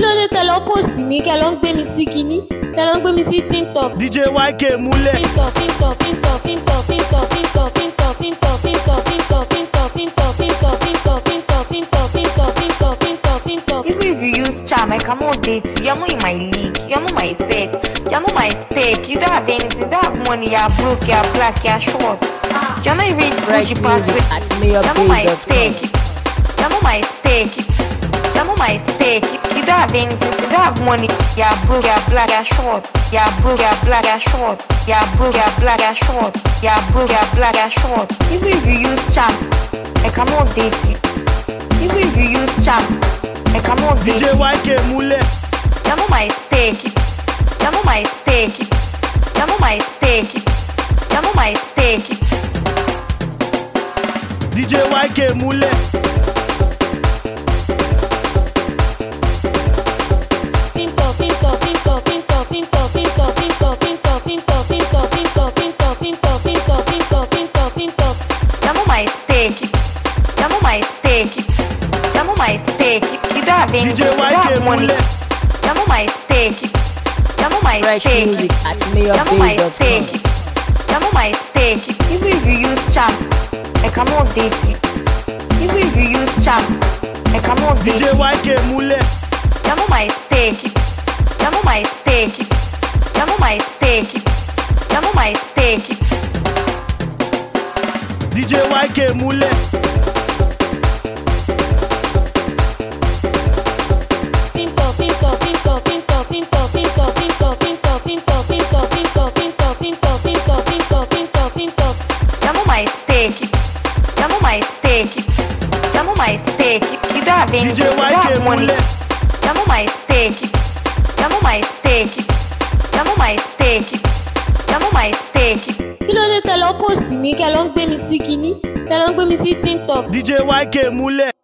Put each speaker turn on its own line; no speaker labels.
ló dé tẹ lọ post mi kẹ lọ ń gbé mi sí kinní kẹ lọ ń gbé mi sí TikTok.
DJ YK múlẹ̀.
Even if you use charm, I cannot date you. You're not in my league. You're not my set. You're not my spec. You don't have anything. You don't have money. You're broke. You're black. You're short. You're not even good. You pass with. You're not my spec. You're not my spec. You're not my spec. You don't have anything. You don't have money. You're broke. You're black. You're short. You're broke. You're black. You're short. You're broke. You're black. You're short. You're broke. You're black. You're short. Even if you use charm, I cannot date you. Even if you use charm, I cannot date
DJ YK múlẹ̀.
You're not my spec. You're not my spec. You're not my spec. You're not my spec.
DJ YK múlẹ̀.
You're not my spec. You're not my spec. You're not my spec. You don't have anything.
DJ
You don't
YK
have money.
múlẹ̀.
You're not my spec. You're not my
Fresh
spec.
music at
You're not my spec.
mayordays.com.
You're not my spec. Even if you use charm, I cannot date you. Even if you use charm, I cannot date
DJ
you.
YK múlẹ̀.
You're not my spec. You're not my spec. You're not my spec. You're not my spec.
DJ YK múlẹ̀.
You're not my spec. You're not my spec. You're not my spec. You don't have anything.
DJ
You don't
YK
have money.
múlẹ̀.
You're not my spec. You're not my spec. You're not my spec. You're not my spec.
Kí ló dé tẹ lọ post mi kẹ lọ ń gbé mi sí kinní kẹ lọ ń gbé mi sí TikTok.
DJ YK múlẹ̀.